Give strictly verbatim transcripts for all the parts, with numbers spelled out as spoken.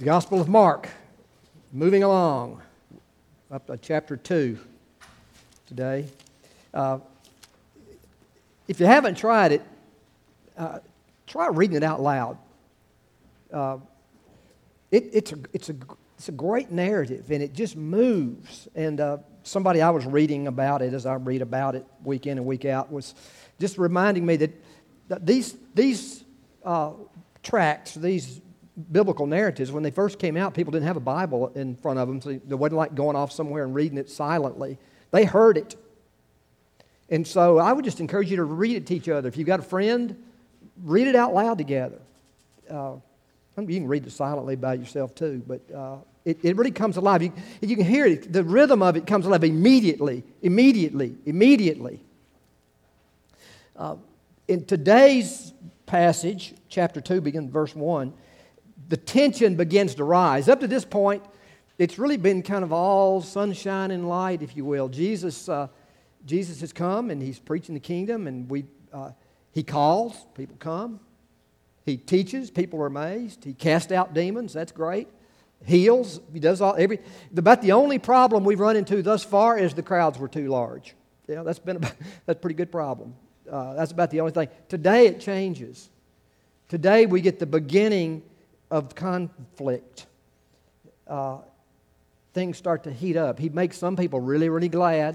The Gospel of Mark, moving along, up to chapter two today. Uh, if you haven't tried it, uh, try reading it out loud. Uh, it, it's, a, it's, a, it's a great narrative, and it just moves. And uh, somebody I was reading about it, as I read about it week in and week out, was just reminding me that, that these, these uh, tracts, these biblical narratives, when they first came out, people didn't have a Bible in front of them, so it wasn't like going off somewhere and reading it silently. They heard it. And so I would just encourage you to read it to each other. If you've got a friend, read it out loud together. Uh, you can read it silently by yourself too, but uh, it, it really comes alive. You, you can hear it. The rhythm of it comes alive immediately, immediately, immediately. Uh, in today's passage, chapter two, beginning verse one, the tension begins to rise. Up to this point, it's really been kind of all sunshine and light, if you will. Jesus, uh, Jesus has come and He's preaching the kingdom, and we, uh, He calls, people come. He teaches, people are amazed. He casts out demons, that's great. Heals, He does all every. About the only problem we've run into thus far is the crowds were too large. Yeah, that's been about, that's a pretty good problem. Uh, that's about the only thing. Today it changes. Today we get the beginning of conflict. Uh, things start to heat up. He makes some people really, really glad.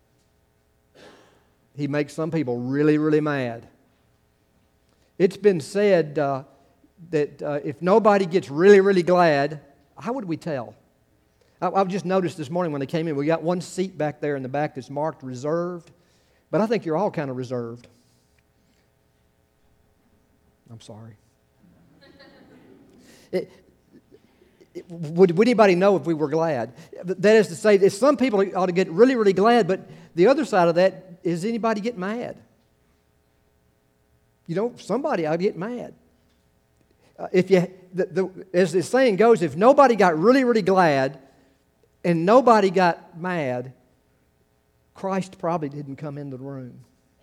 He makes some people really, really mad. It's been said uh, that uh, if nobody gets really, really glad, how would we tell? I, I've just noticed this morning when they came in, we got one seat back there in the back that's marked reserved, but I think you're all kind of reserved. I'm sorry. It, it, would, would anybody know if we were glad? That is to say, that some people ought to get really, really glad, but the other side of that is anybody get mad? You know, somebody ought to get mad. Uh, if you, the, the, as the saying goes, if nobody got really, really glad and nobody got mad, Christ probably didn't come into the room.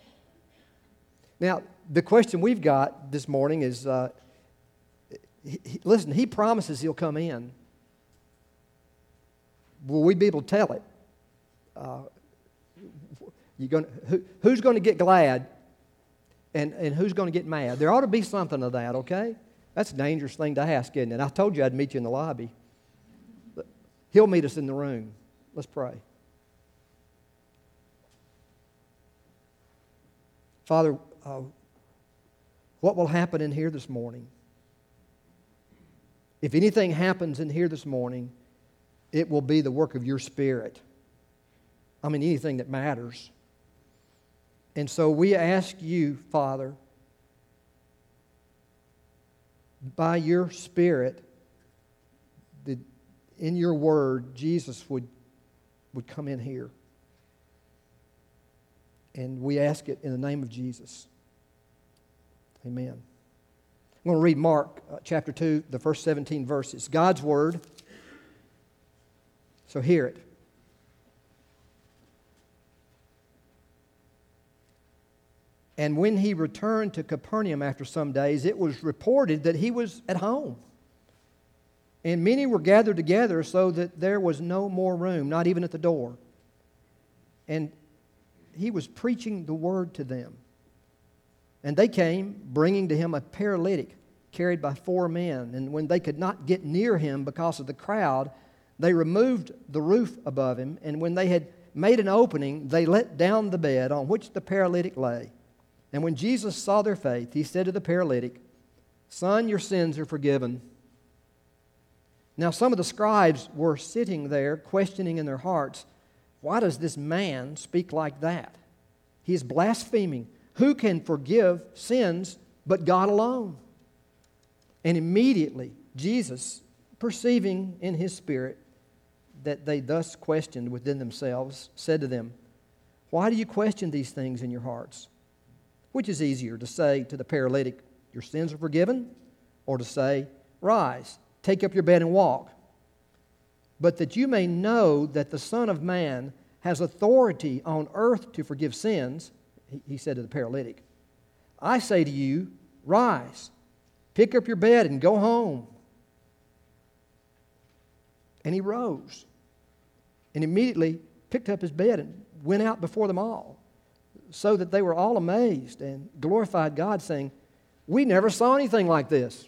Now, the question we've got this morning is, uh, He, he, listen, He promises He'll come in. Will we be able to tell it? Uh, you going who, who's going to get glad and, and who's going to get mad? There ought to be something of that, okay? That's a dangerous thing to ask, isn't it? I told you I'd meet you in the lobby. But He'll meet us in the room. Let's pray. Father, uh, what will happen in here this morning? If anything happens in here this morning, it will be the work of Your Spirit. I mean, anything that matters. And so we ask You, Father, by Your Spirit, that in Your Word, Jesus would, would come in here. And we ask it in the name of Jesus. Amen. I'm going to read Mark uh, chapter two, the first seventeen verses. God's Word. So hear it. And when He returned to Capernaum after some days, it was reported that He was at home. And many were gathered together so that there was no more room, not even at the door. And He was preaching the Word to them. And they came, bringing to Him a paralytic carried by four men. And when they could not get near Him because of the crowd, they removed the roof above Him. And when they had made an opening, they let down the bed on which the paralytic lay. And when Jesus saw their faith, He said to the paralytic, "Son, your sins are forgiven." Now some of the scribes were sitting there, questioning in their hearts, "Why does this man speak like that? He is blaspheming. Who can forgive sins but God alone?" And immediately Jesus, perceiving in His spirit that they thus questioned within themselves, said to them, "Why do you question these things in your hearts? Which is easier, to say to the paralytic, 'Your sins are forgiven,' or to say, 'Rise, take up your bed and walk'? But that you may know that the Son of Man has authority on earth to forgive sins," he said to the paralytic, "I say to you, rise, pick up your bed and go home." And he rose and immediately picked up his bed and went out before them all, so that they were all amazed and glorified God, saying, "We never saw anything like this."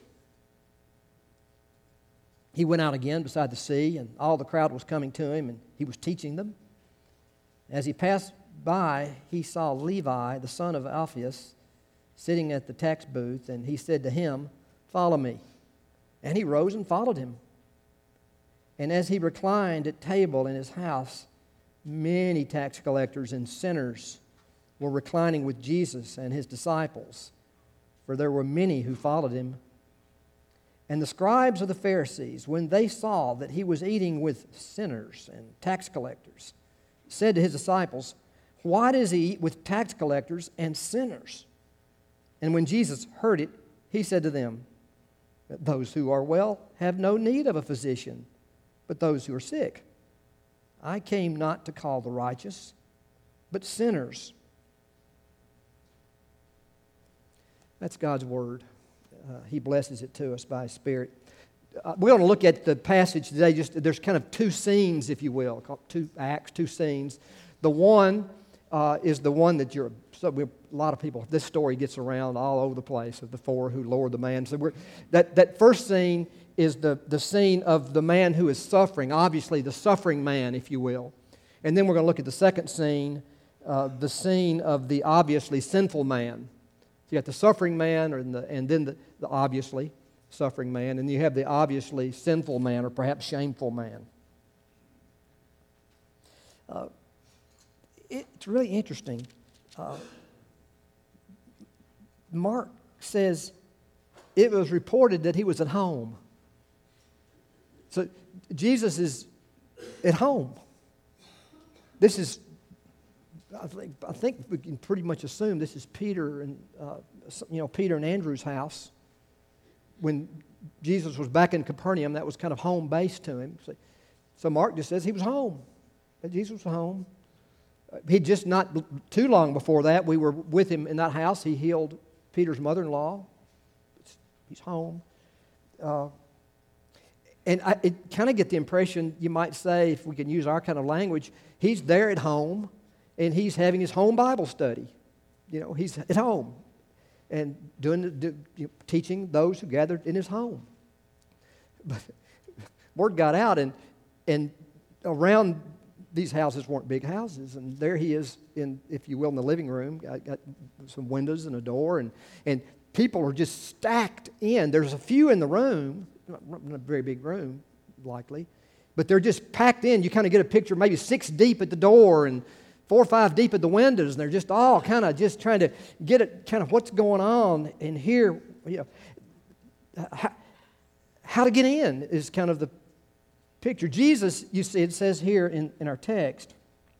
He went out again beside the sea, and all the crowd was coming to him, and he was teaching them. As he passed by, he saw Levi, the son of Alphaeus, sitting at the tax booth, and he said to him, "Follow me." And he rose and followed him. And as he reclined at table in his house, many tax collectors and sinners were reclining with Jesus and his disciples, for there were many who followed him. And the scribes of the Pharisees, when they saw that he was eating with sinners and tax collectors, said to his disciples, "Why does he eat with tax collectors and sinners?" And when Jesus heard it, he said to them, "Those who are well have no need of a physician, but those who are sick. I came not to call the righteous, but sinners." That's God's word. Uh, he blesses it to us by His Spirit. Uh, we're going to look at the passage today. Just there's kind of two scenes, if you will, called two acts, two scenes. The one uh, is the one that you're. So we, a lot of people. This story gets around all over the place of the four who lowered the man. So we're, that that first scene is the the scene of the man who is suffering. Obviously, the suffering man, if you will. And then we're going to look at the second scene, uh, the scene of the obviously sinful man. You got the suffering man, and, the, and then the, the obviously suffering man, and you have the obviously sinful man, or perhaps shameful man. Uh, it's really interesting. Uh, Mark says it was reported that he was at home. So Jesus is at home. This is. I think, I think we can pretty much assume this is Peter and uh, you know Peter and Andrew's house. When Jesus was back in Capernaum, that was kind of home base to him. So, so Mark just says he was home. Jesus was home. He just not too long before that, we were with him in that house. He healed Peter's mother-in-law. He's home. Uh, and I it kind of get the impression, you might say, if we can use our kind of language, he's there at home. And he's having his home Bible study. You know, he's at home and doing the, do, you know, teaching those who gathered in his home. But word got out, and and around these houses weren't big houses, and there he is in, if you will, in the living room. Got, got some windows and a door, and and people are just stacked in. There's a few in the room, not a very big room, likely, but they're just packed in. You kind of get a picture, maybe six deep at the door, and four or five deep at the windows, and they're just all kind of just trying to get it, kind of what's going on. And here, you know, how, how to get in is kind of the picture. Jesus, you see, it says here in, in our text,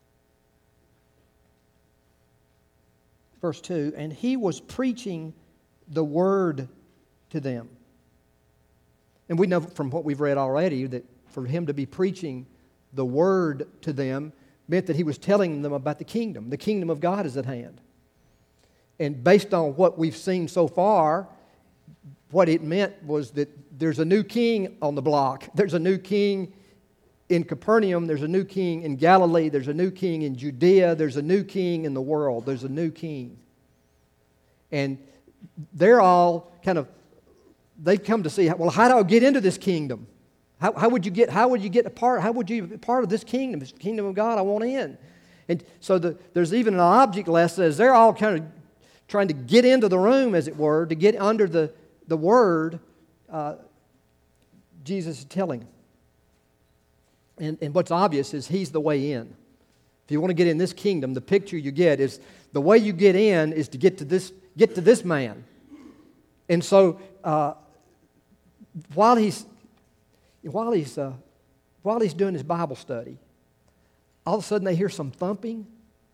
verse two, and he was preaching the word to them. And we know from what we've read already that for him to be preaching the word to them meant that he was telling them about the kingdom. The kingdom of God is at hand. And based on what we've seen so far, what it meant was that there's a new king on the block. There's a new king in Capernaum. There's a new king in Galilee. There's a new king in Judea. There's a new king in the world. There's a new king. And they're all kind of, they've come to see, well, how do I get into this kingdom? How, how would you get? How would you get a part? How would you be part of this kingdom? This kingdom of God, I want in. And so the, there's even an object lesson as they're all kind of trying to get into the room, as it were, to get under the the word. Uh, Jesus is telling. And and what's obvious is He's the way in. If you want to get in this kingdom, the picture you get is the way you get in is to get to this get to this man. And so uh, while he's While he's, uh, while he's doing his Bible study, all of a sudden they hear some thumping.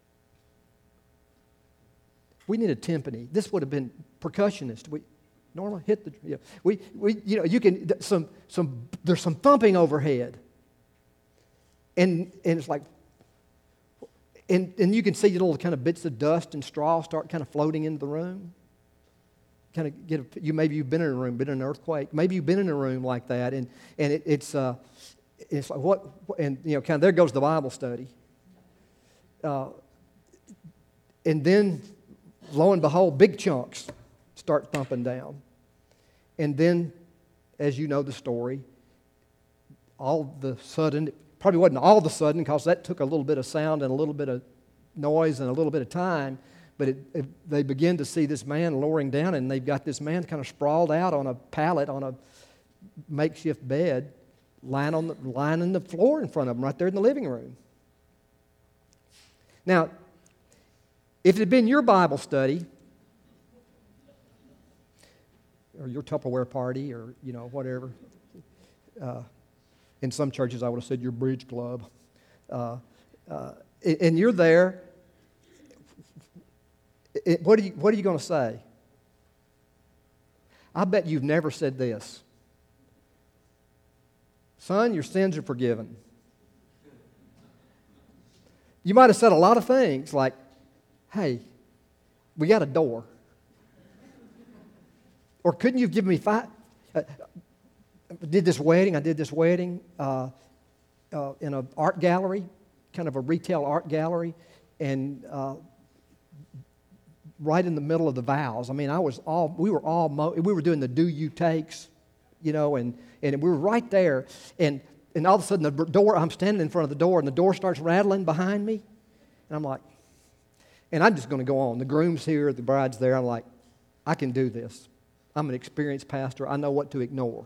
We need a timpani. This would have been percussionist. We, Norma, hit the. Yeah. We, we, you know, you can some some. There's some thumping overhead, and and it's like, and and you can see little kind of bits of dust and straw start kind of floating into the room. Kind of get a, you maybe you've been in a room, been in an earthquake. Maybe you've been in a room like that, and and it, it's uh, it's like, what, and, you know, kind of there goes the Bible study. Uh, and then, lo and behold, big chunks start thumping down. And then, as you know the story, all of the sudden, it probably wasn't all of a sudden, because that took a little bit of sound and a little bit of noise and a little bit of time, but it, it, they begin to see this man lowering down, and they've got this man kind of sprawled out on a pallet on a makeshift bed, lying on the, lying on the floor in front of them, right there in the living room. Now, if it had been your Bible study, or your Tupperware party, or, you know, whatever, uh, in some churches I would have said your bridge club, uh, uh, and you're there, it, what are you, what are you going to say? I bet you've never said this. Son, your sins are forgiven. You might have said a lot of things like, hey, we got a door. Or couldn't you have given me five? Uh, did this wedding, I did this wedding uh, uh, in an art gallery, kind of a retail art gallery, and uh, right in the middle of the vows. I mean, I was all, we were all, mo- we were doing the do you takes, you know, and, and we were right there, and and all of a sudden the door, I'm standing in front of the door, and the door starts rattling behind me, and I'm like, and I'm just going to go on. The groom's here, the bride's there. I'm like, I can do this. I'm an experienced pastor. I know what to ignore.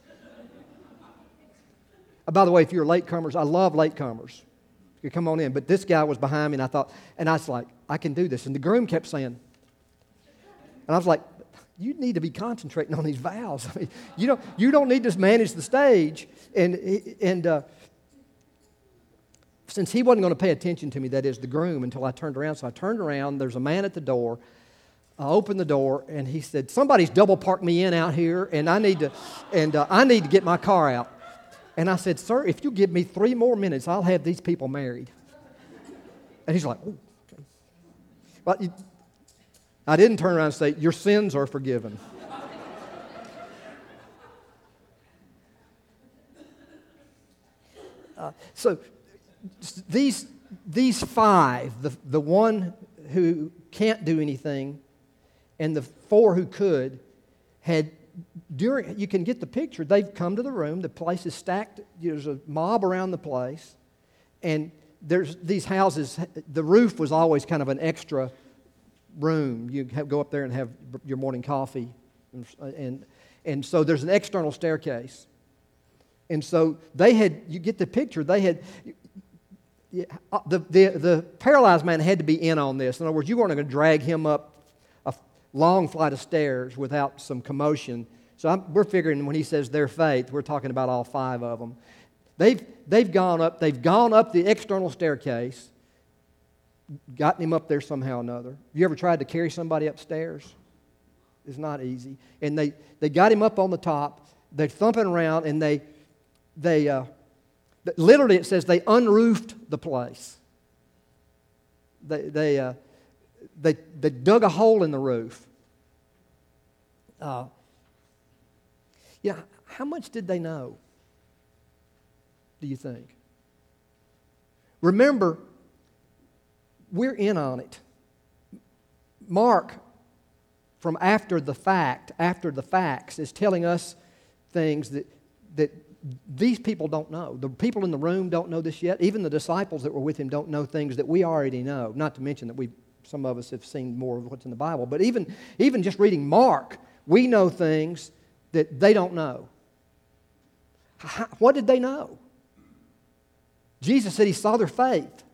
By the way, if you're latecomers, I love latecomers. You come on in. But this guy was behind me, and I thought, and I was like, I can do this. And the groom kept saying, and I was like, you need to be concentrating on these vows. I mean, you don't, you don't need to manage the stage. And, and uh, since he wasn't going to pay attention to me, that is, the groom, until I turned around. So I turned around. There's a man at the door. I opened the door, and he said, somebody's double parked me in out here, and I need to, and uh, I need to get my car out. And I said, sir, if you give me three more minutes, I'll have these people married. And he's like, oh, okay. But I didn't turn around and say, your sins are forgiven. uh, so these, these five, the, the one who can't do anything and the four who could, had during, you can get the picture, they've come to the room, the place is stacked, there's a mob around the place, and there's these houses, the roof was always kind of an extra room. You have, go up there and have your morning coffee, and, and and so there's an external staircase. And so they had, you get the picture, they had, the, the, the paralyzed man had to be in on this. In other words, you weren't going to drag him up a long flight of stairs without some commotion. So I'm, we're figuring when he says their faith, we're talking about all five of them. They've, they've gone up, they've gone up the external staircase, gotten him up there somehow or another. You ever tried to carry somebody upstairs? It's not easy. And they, they got him up on the top, they're thumping around, and they, they uh, literally it says they unroofed the place. They, they, uh, they, they dug a hole in the roof. Uh, yeah, how much did they know, do you think? Remember, we're in on it. Mark, from after the fact, after the facts, is telling us things that, that these people don't know. The people in the room don't know this yet. Even the disciples that were with him don't know things that we already know. Not to mention that we, some of us have seen more of what's in the Bible. But even, even just reading Mark, we know things that they don't know. How, what did they know? Jesus said he saw their faith.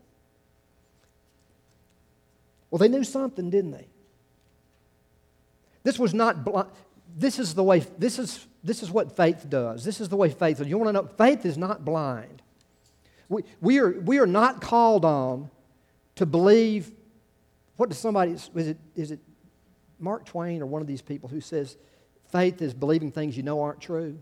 Well, they knew something, didn't they? This was not blind. This is the way, this is, this is what faith does. This is the way faith does. You want to know, faith is not blind. We, we, are, we are not called on to believe, what does somebody, is it, is it Mark Twain or one of these people who says, faith is believing things you know aren't true?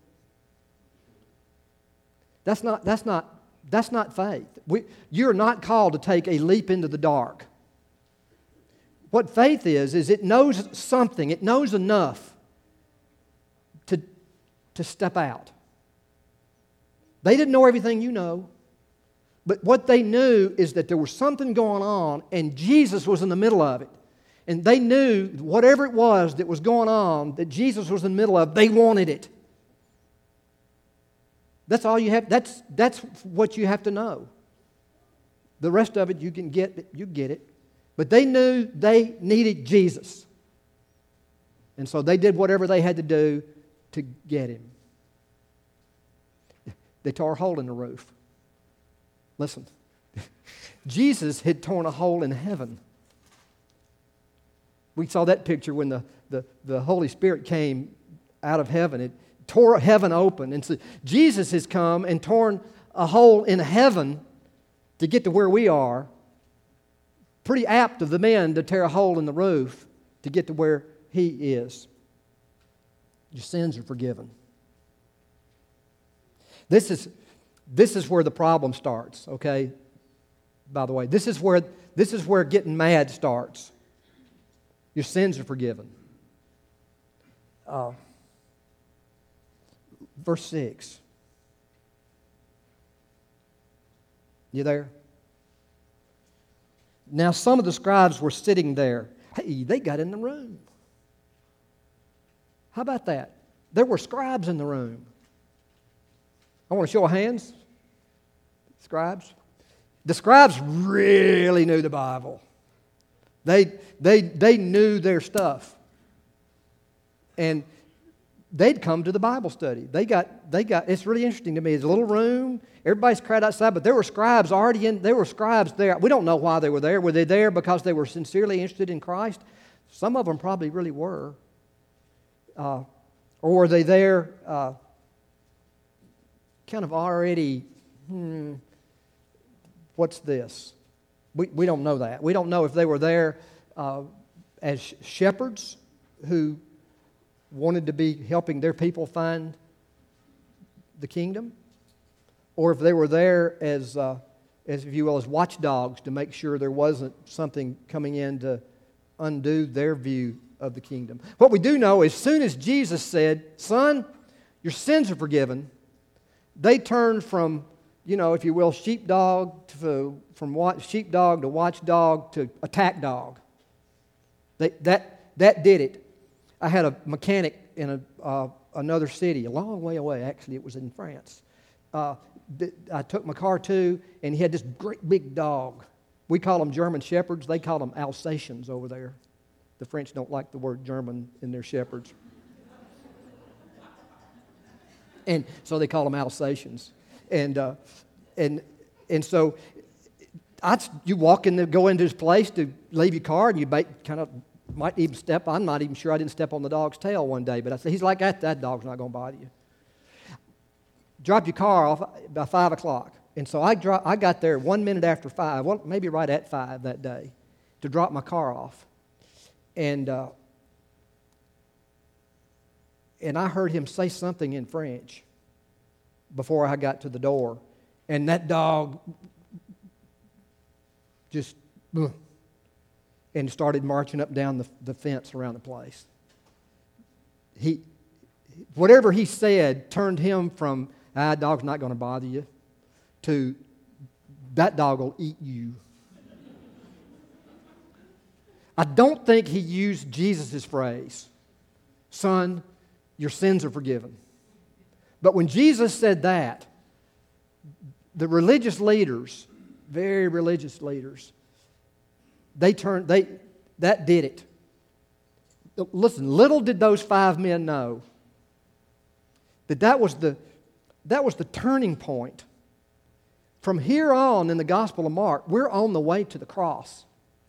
That's not, that's not, that's not faith. We, you're not called to take a leap into the dark. What faith is, is it knows something, it knows enough to, to step out. They didn't know everything you know. But what they knew is that there was something going on, and Jesus was in the middle of it. And they knew whatever it was that was going on, that Jesus was in the middle of, they wanted it. That's all you have. That's, that's what you have to know. The rest of it, you can get, you get it. But they knew they needed Jesus. And so they did whatever they had to do to get Him. They tore a hole in the roof. Listen, Jesus had torn a hole in heaven. We saw that picture when the, the, the Holy Spirit came out of heaven. It tore heaven open. And so Jesus has come and torn a hole in heaven to get to where we are. Pretty apt of the men to tear a hole in the roof to get to where He is. Your sins are forgiven. This is... This is where the problem starts, okay? By the way, this is where this is where getting mad starts. Your sins are forgiven. Uh, verse six. You there? Now some of the scribes were sitting there. Hey, they got in the room. How about that? There were scribes in the room. I want to show of hands. Scribes. The scribes really knew the Bible. They, they, they knew their stuff. And they'd come to the Bible study. They got, they got, it's really interesting to me. It's a little room. Everybody's crowded outside, but there were scribes already in, there were scribes there. We don't know why they were there. Were they there because they were sincerely interested in Christ? Some of them probably really were. Uh, or were they there... Uh, kind of already, hmm, what's this? We, we don't know that. We don't know if they were there uh, as shepherds who wanted to be helping their people find the kingdom, or if they were there as, uh, as if you will, as watchdogs to make sure there wasn't something coming in to undo their view of the kingdom. What we do know, as soon as Jesus said, "Son, your sins are forgiven," they turned from, you know, if you will, sheepdog to, from watch, sheepdog to watchdog to attack dog. They, that, that did it. I had a mechanic in a, uh, another city, a long way away. Actually, it was in France. Uh, th- I took my car to, and he had this great big dog. We call them German shepherds. They call them Alsatians over there. The French don't like the word German in their shepherds. And so they call them Alsatians. And uh, and and so I, you walk in, the, go into this place to leave your car, and you might kind of might even step. I'm not even sure I didn't step on the dog's tail one day, but I said, he's like, that, that dog's not going to bother you. Drop your car off by five o'clock. And so I, dro- I got there one minute after five, well, maybe right at five that day, to drop my car off. And uh, and I heard him say something in French before I got to the door. And that dog just, ugh, and started marching up down the, the fence around the place. He, whatever he said turned him from, ah, dog's not going to bother you, to, that dog will eat you. I don't think he used Jesus' phrase, son, your sins are forgiven. But when Jesus said that, the religious leaders, very religious leaders, they turned, they, that did it. Listen, little did those five men know that that was the, that was the turning point. From here on in the Gospel of Mark, we're on the way to the cross.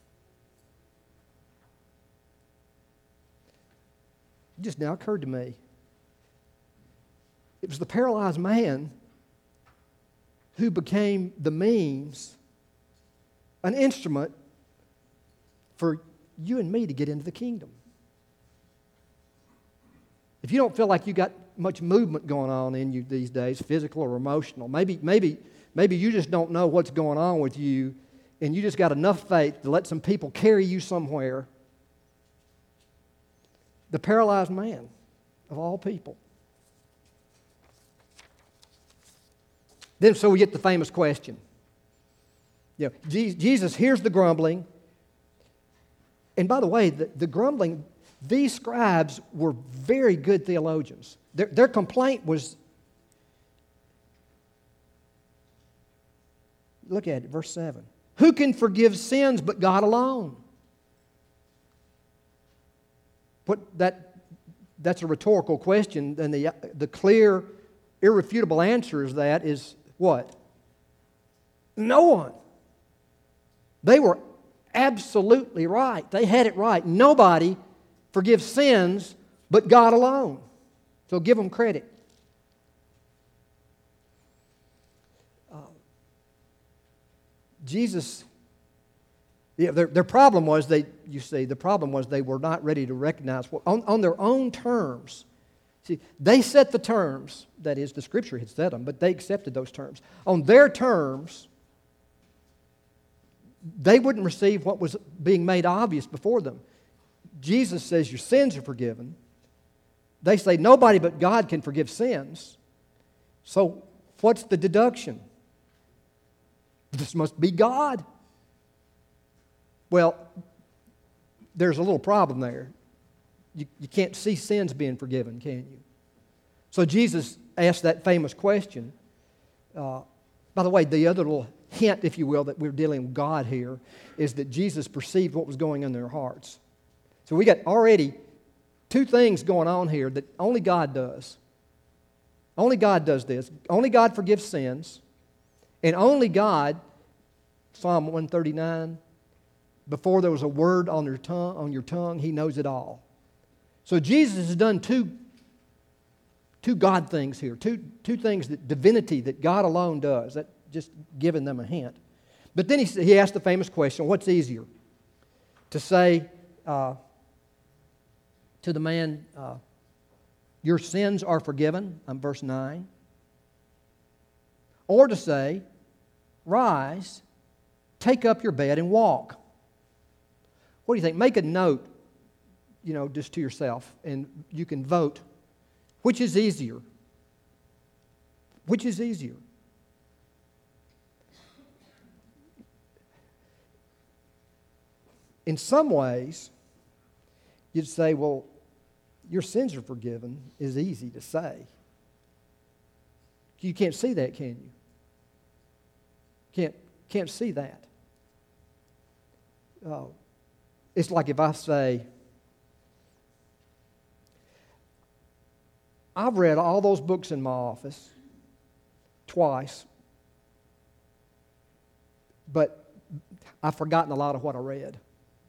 It just now occurred to me. It was the paralyzed man who became the means, an instrument for you and me to get into the kingdom. If you don't feel like you got much movement going on in you these days, physical or emotional, maybe, maybe, maybe you just don't know what's going on with you, and you just got enough faith to let some people carry you somewhere. The paralyzed man, of all people. Then so we get the famous question. You know, Je- Jesus hears the grumbling. And by the way, the, the grumbling, these scribes were very good theologians. Their, their complaint was, look at it, verse seven. Who can forgive sins but God alone? What that, that's a rhetorical question, and the, the clear, irrefutable answer is that is what? No one. They were absolutely right. They had it right. Nobody forgives sins but God alone. So give them credit. Uh, Jesus, yeah, their, their problem was they, you see, the problem was they were not ready to recognize what, on, on their own terms. See, they set the terms, that is, the Scripture had set them, but they accepted those terms. On their terms, they wouldn't receive what was being made obvious before them. Jesus says your sins are forgiven. They say nobody but God can forgive sins. So what's the deduction? This must be God. Well, there's a little problem there. You, you can't see sins being forgiven, can you? So Jesus asked that famous question. Uh, by the way, the other little hint, if you will, that we're dealing with God here is that Jesus perceived what was going on in their hearts. So we got already two things going on here that only God does. Only God does this. Only God forgives sins. And only God, Psalm one thirty-nine, before there was a word on your tongue, on your tongue, He knows it all. So Jesus has done two, two God things here, two, two things that divinity that God alone does. That just giving them a hint. But then he, he asked the famous question, what's easier? To say uh, to the man, uh, your sins are forgiven, I'm verse nine. Or to say, rise, take up your bed and walk. What do you think? Make a note, you know, just to yourself, and you can vote. Which is easier? Which is easier? In some ways, you'd say, well, your sins are forgiven is easy to say. You can't see that, can you? Can't, can't see that. Uh, it's like if I say, I've read all those books in my office twice, but I've forgotten a lot of what I read.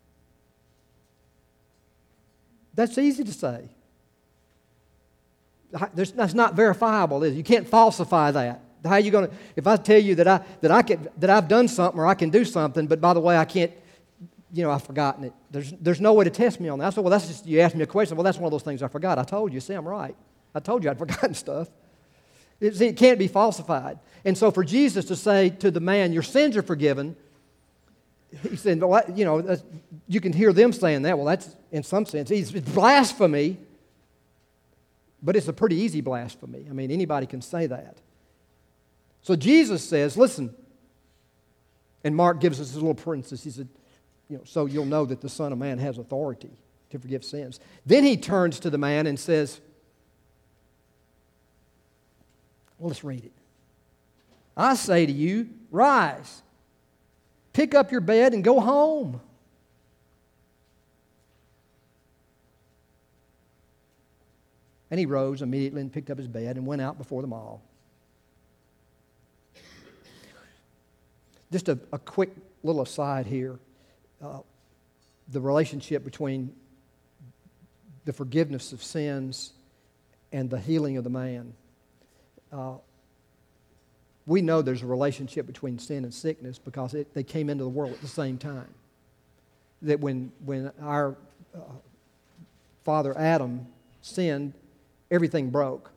That's easy to say. There's, that's not verifiable, is it? You can't falsify that. How are you going to? If I tell you that I that I can that I've done something or I can do something, but by the way I can't, you know, I've forgotten it. There's there's no way to test me on that. I said, well, that's just you asked me a question. Well, that's one of those things I forgot. I told you. See, I'm right. I told you I'd forgotten stuff. It, see, it can't be falsified. And so for Jesus to say to the man, your sins are forgiven. He said, well, you know, you can hear them saying that. Well, that's, in some sense, it's blasphemy, but it's a pretty easy blasphemy. I mean, anybody can say that. So Jesus says, listen, and Mark gives us a little parenthesis. He said, you know, so you'll know that the Son of Man has authority to forgive sins. Then he turns to the man and says, well, let's read it. I say to you, rise. Pick up your bed and go home. And he rose immediately and picked up his bed and went out before them all. Just a, a quick little aside here. Uh, the relationship between the forgiveness of sins and the healing of the man. Uh, We know there's a relationship between sin and sickness because it, they came into the world at the same time. That when, when our uh, father Adam sinned, everything broke.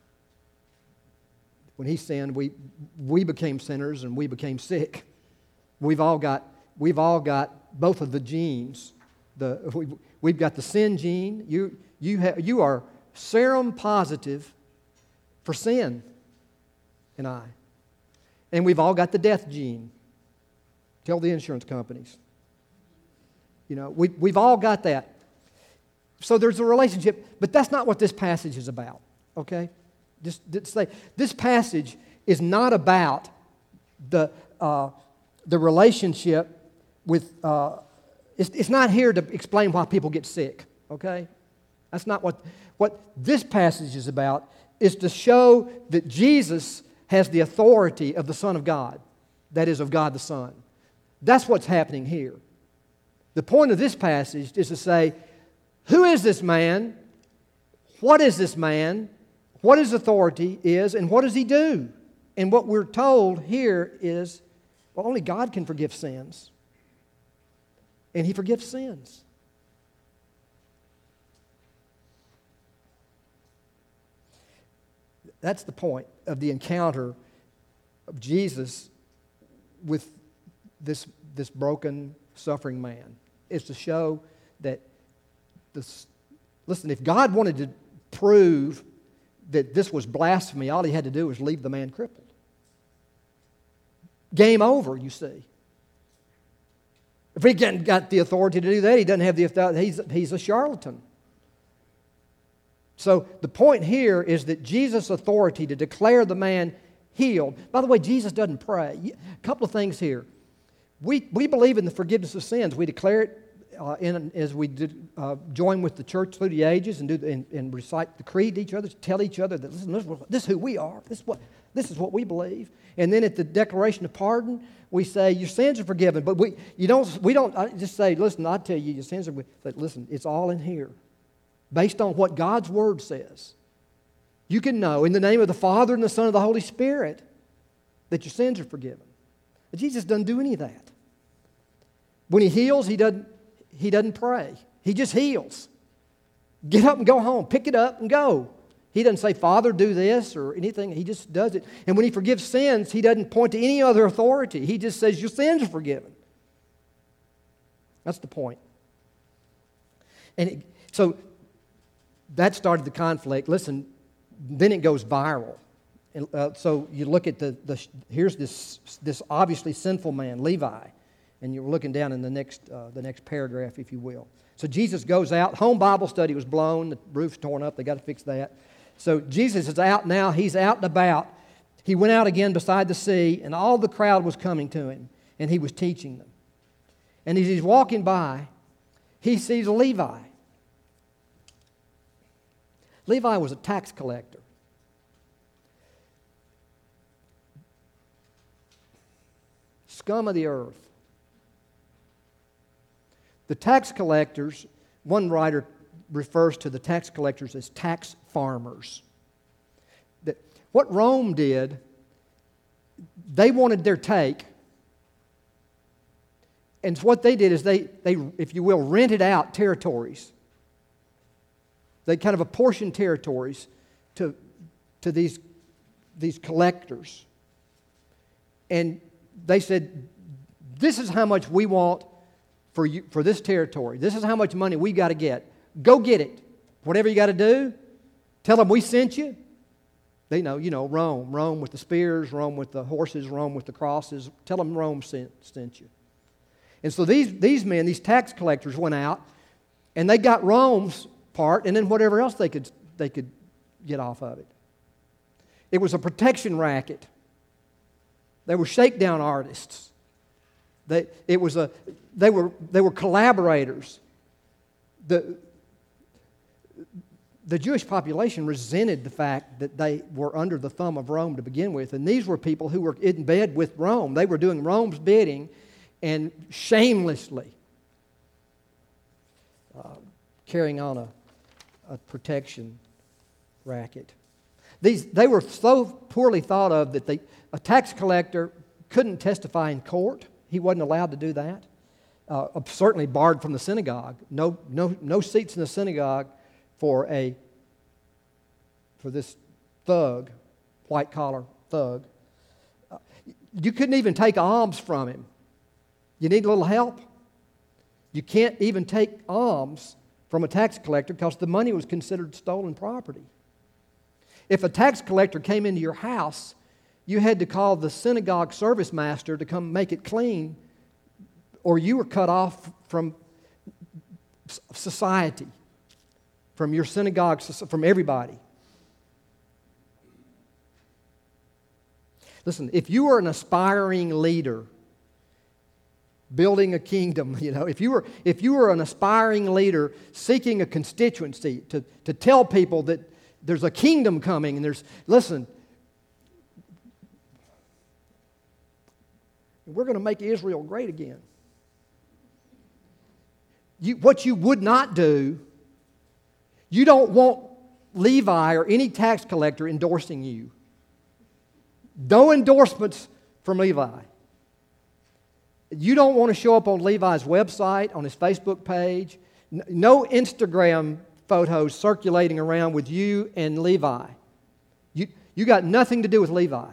When he sinned, we, we became sinners and we became sick. We've all got, we've all got both of the genes. The, we, we've got the sin gene. You, you, ha, you are serum positive for sin, and I. And we've all got the death gene. Tell the insurance companies. You know, we, we've all got that. So there's a relationship, but that's not what this passage is about, okay? Just, just say, this passage is not about the, uh, the relationship with, uh, it's, it's not here to explain why people get sick, okay? That's not what, what this passage is about, is to show that Jesus has the authority of the Son of God, that is, of God the Son. That's what's happening here. The point of this passage is to say, who is this man? What is this man? What his authority is, and what does he do? And what we're told here is, well, only God can forgive sins. And he forgives sins. That's the point of the encounter of Jesus with this, this broken, suffering man. Is to show that, this, listen, if God wanted to prove that this was blasphemy, all he had to do was leave the man crippled. Game over, you see. If he hadn't got the authority to do that, he doesn't have the authority. He's, he's a charlatan. So the point here is that Jesus' authority to declare the man healed. By the way, Jesus doesn't pray. A couple of things here. We, we believe in the forgiveness of sins. We declare it uh, in, as we did, uh, join with the church through the ages and, do the, and, and recite the creed to each other, tell each other that listen, this, this is who we are. This is, what, this is what we believe. And then at the declaration of pardon, we say your sins are forgiven. But we, you don't, we don't I just say, listen, I tell you, your sins are forgiven. Listen, it's all in here. Based on what God's Word says. You can know in the name of the Father and the Son and the Holy Spirit that your sins are forgiven. But Jesus doesn't do any of that. When He heals, He doesn't, he doesn't pray. He just heals. Get up and go home. Pick it up and go. He doesn't say, Father, do this or anything. He just does it. And when He forgives sins, He doesn't point to any other authority. He just says, your sins are forgiven. That's the point. And it, so that started the conflict. Listen, then it goes viral. And, uh, so you look at the, the here's this, this obviously sinful man, Levi. And you're looking down in the next, uh, the next paragraph, if you will. So Jesus goes out. Home Bible study was blown. The roof's torn up. They got to fix that. So Jesus is out now. He's out and about. He went out again beside the sea, and all the crowd was coming to Him, and He was teaching them. And as He's walking by, He sees Levi. Levi was a tax collector. Scum of the earth. The tax collectors, one writer refers to the tax collectors as tax farmers. That what Rome did, they wanted their take. And what they did is they, they, if you will, rented out territories. They kind of apportioned territories to, to these, these collectors. And they said, this is how much we want for you, for this territory. This is how much money we got to get. Go get it. Whatever you got to do, tell them we sent you. They know, you know, Rome. Rome with the spears, Rome with the horses, Rome with the crosses. Tell them Rome sent, sent you. And so these, these men, these tax collectors went out, and they got Rome's part, and then whatever else they could, they could get off of it. It was a protection racket. They were shakedown artists. They, it was a, they were, they were collaborators. The, the Jewish population resented the fact that they were under the thumb of Rome to begin with, and these were people who were in bed with Rome. They were doing Rome's bidding, and shamelessly uh, carrying on a, a protection racket. These, they were so poorly thought of that they, a tax collector couldn't testify in court. He wasn't allowed to do that. Uh, certainly barred from the synagogue. No, no, no seats in the synagogue for a for this thug, white collar thug. Uh, you couldn't even take alms from him. You need a little help? You can't even take alms from a tax collector because the money was considered stolen property. If a tax collector came into your house you had to call the synagogue service master to come make it clean, or you were cut off from society, from your synagogue, from everybody. Listen, if you were an aspiring leader building a kingdom, you know, if you were if you were an aspiring leader seeking a constituency to, to tell people that there's a kingdom coming and there's, listen, we're going to make Israel great again. You, what you would not do, you don't want Levi or any tax collector endorsing you. No endorsements from Levi. You don't want to show up on Levi's website, on his Facebook page. No Instagram photos circulating around with you and Levi. You, you got nothing to do with Levi.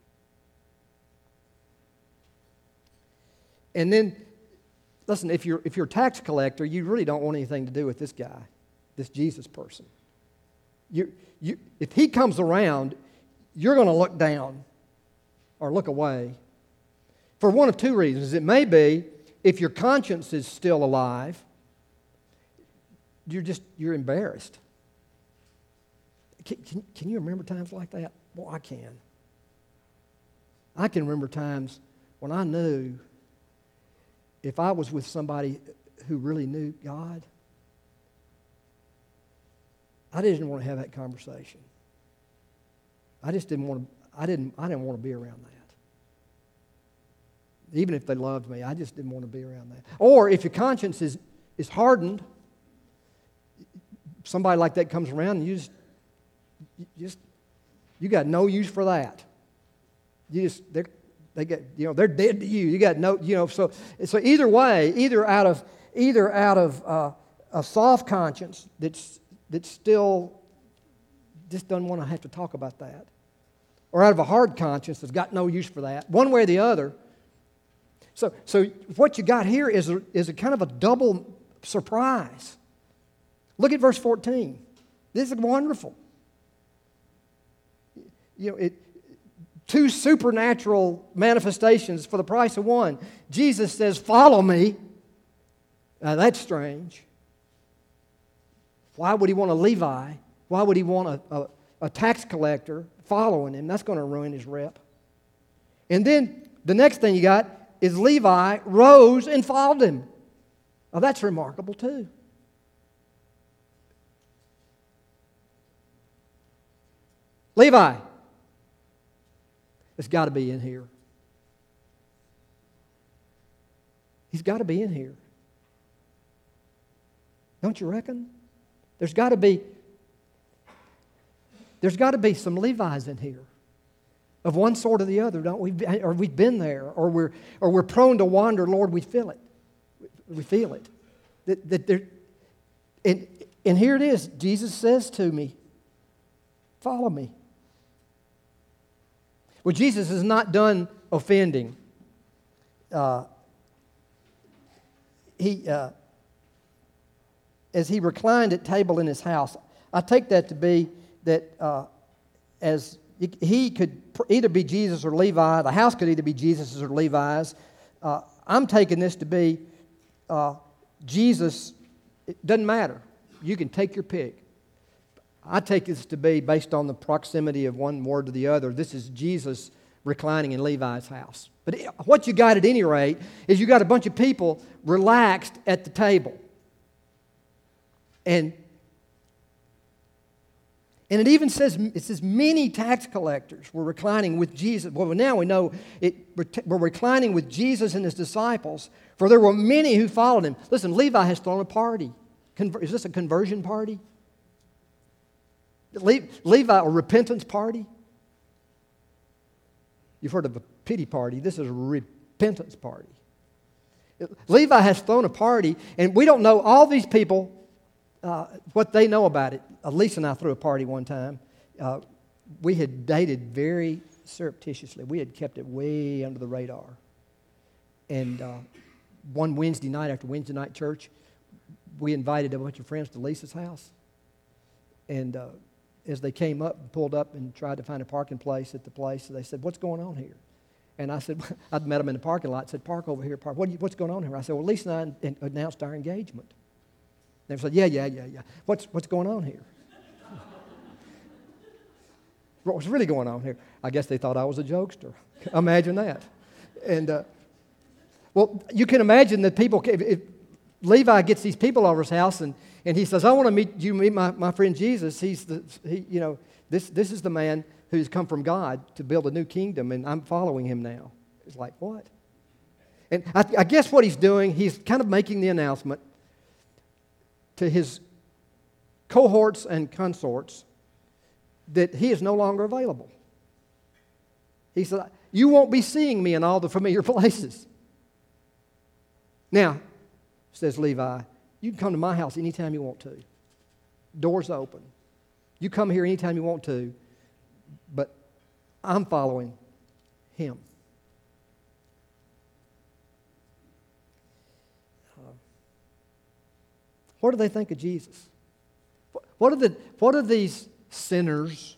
And then, listen, if you're, if you're a tax collector, you really don't want anything to do with this guy, this Jesus person. You, you, if he comes around, you're going to look down or look away for one of two reasons. It may be if your conscience is still alive, you're just, you're embarrassed. Can, can, can you remember times like that? Well, I can. I can remember times when I knew if I was with somebody who really knew God, I didn't want to have that conversation. I just didn't want to, I didn't, I didn't want to be around that. Even if they loved me, I just didn't want to be around that. Or if your conscience is, is hardened, somebody like that comes around and you just, you just, you got no use for that. You just, they're, they get, you know, they're dead to you. You got no, you know, so, so either way, either out of, either out of uh, a soft conscience that's, that's still just doesn't want to have to talk about that, or out of a hard conscience that's got no use for that, one way or the other. So, so what you got here is a, is a kind of a double surprise. Look at verse fourteen. This is wonderful. You know, it, two supernatural manifestations for the price of one. Jesus says, "Follow me." Now that's strange. Why would he want a Levi? Why would he want a, a, a tax collector following him? That's going to ruin his rep. And then the next thing you got is Levi rose and followed him. Now that's remarkable too. Levi, it's got to be in here. He's got to be in here. Don't you reckon? There's got to be There's got to be some Levi's in here, of one sort or the other, don't we? Or we've been there, or we're or we're prone to wander. Lord, we feel it. We feel it. That, that there, and and here it is. Jesus says to me, "Follow me." Well, Jesus is not done offending. Uh, he, uh, as he reclined at table in his house, I take that to be that uh, as he could either be Jesus or Levi, the house could either be Jesus or Levi's. Uh, I'm taking this to be uh, Jesus. It doesn't matter. You can take your pick. I take this to be based on the proximity of one word to the other. This is Jesus reclining in Levi's house. But what you got at any rate is you got a bunch of people relaxed at the table. And And it even says, it says many tax collectors were reclining with Jesus. Well, now we know it were reclining with Jesus and his disciples, for there were many who followed him. Listen, Levi has thrown a party. Is this a conversion party? Levi, a repentance party? You've heard of a pity party. This is a repentance party. Levi has thrown a party, and we don't know all these people, uh, what they know about it. Lisa and I threw a party one time. Uh, we had dated very surreptitiously. We had kept it way under the radar. And uh, one Wednesday night after Wednesday night church, we invited a bunch of friends to Lisa's house. And uh, as they came up and pulled up and tried to find a parking place at the place, they said, "What's going on here?" And I said, I'd met them in the parking lot, said, "Park over here, park. What you, what's going on here?" I said, "Well, Lisa and I in, announced our engagement." They said, "Yeah, yeah, yeah, yeah. What's, what's going on here?" What was really going on here? I guess they thought I was a jokester. Imagine that. And, uh, well, you can imagine that people, if, if Levi gets these people over his house and, and he says, "I want to meet you, meet my, my friend Jesus. He's the, he, you know, this, this is the man who's come from God to build a new kingdom, and I'm following him now." It's like, what? And I, I guess what he's doing, he's kind of making the announcement to his cohorts and consorts that he is no longer available. He said, "You won't be seeing me in all the familiar places." Now, says Levi, "You can come to my house anytime you want to. Doors open. You come here anytime you want to, but I'm following him." Uh, what do they think of Jesus? What are the what are these sinners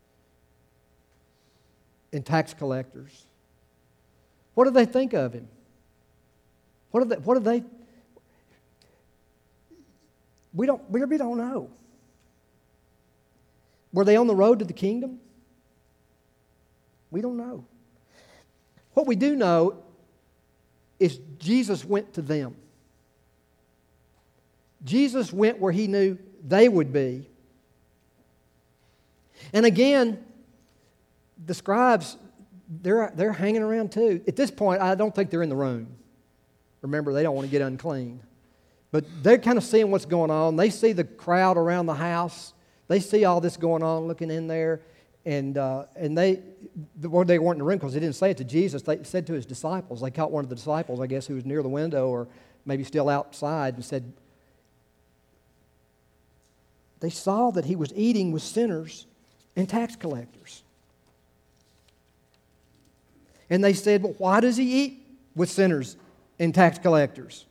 and tax collectors, what do they think of him? What do they, what do they, we don't, we really don't know. Were they on the road to the kingdom? We don't know. What we do know is Jesus went to them. Jesus went where he knew they would be. And again, the scribes, they're, they're hanging around too. At this point, I don't think they're in the room. Remember, they don't want to get unclean. But they're kind of seeing what's going on. They see the crowd around the house. They see all this going on, looking in there. And uh, and they, well, they weren't in the room because they didn't say it to Jesus. They said to his disciples. They caught one of the disciples, I guess, who was near the window or maybe still outside and said, they saw that he was eating with sinners and tax collectors. And they said, "Well, why does he eat with sinners and tax collectors?"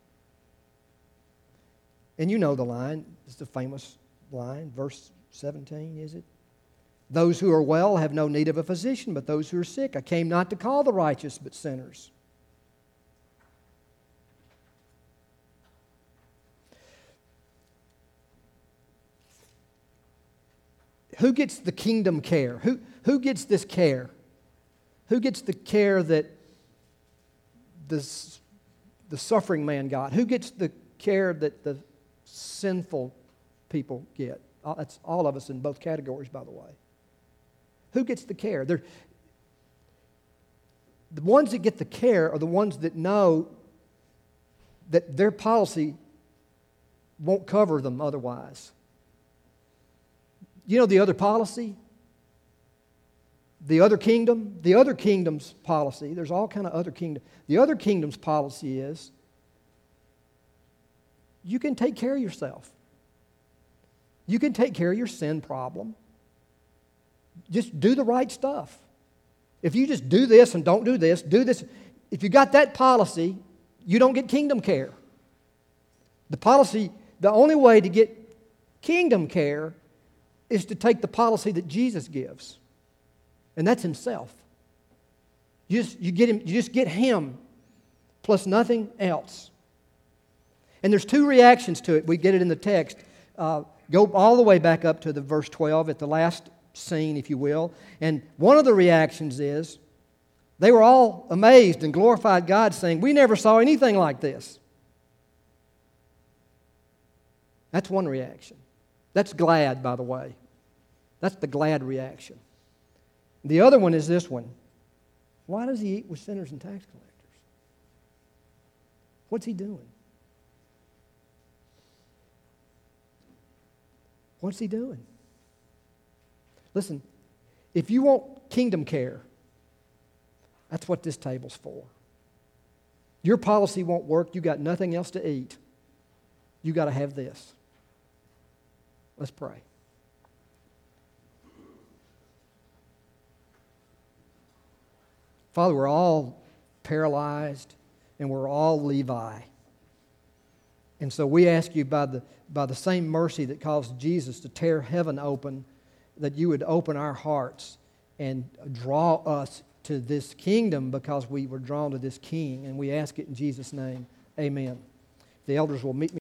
And you know the line. It's the famous line, verse seventeen, is it? "Those who are well have no need of a physician, but those who are sick. I came not to call the righteous, but sinners." Who gets the kingdom care? Who, who gets this care? Who gets the care that this, the suffering man got? Who gets the care that the sinful people get? That's all of us in both categories, by the way. Who gets the care? They're, the ones that get the care are the ones that know that their policy won't cover them otherwise. You know the other policy? The other kingdom? The other kingdom's policy, there's all kind of other kingdom. The other kingdom's policy is you can take care of yourself. You can take care of your sin problem. Just do the right stuff. If you just do this and don't do this, do this. If you got that policy, you don't get kingdom care. The policy, the only way to get kingdom care is to take the policy that Jesus gives. And that's himself. You just, you get him, you just get him plus nothing else. And there's two reactions to it. We get it in the text. Uh, go all the way back up to the verse twelve at the last scene, if you will. And one of the reactions is they were all amazed and glorified God, saying, "We never saw anything like this." That's one reaction. That's glad, by the way. That's the glad reaction. The other one is this one. Why does he eat with sinners and tax collectors? What's he doing? What's he doing? Listen, if you want kingdom care, that's what this table's for. Your policy won't work. You got nothing else to eat. You got to have this. Let's pray. Father, we're all paralyzed and we're all Levi. And so we ask you by the, by the same mercy that caused Jesus to tear heaven open that you would open our hearts and draw us to this kingdom because we were drawn to this King. And we ask it in Jesus' name. Amen. The elders will meet me.